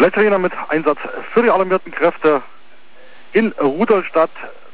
Blätteriner mit Einsatz für die alarmierten Kräfte in Rudolstadt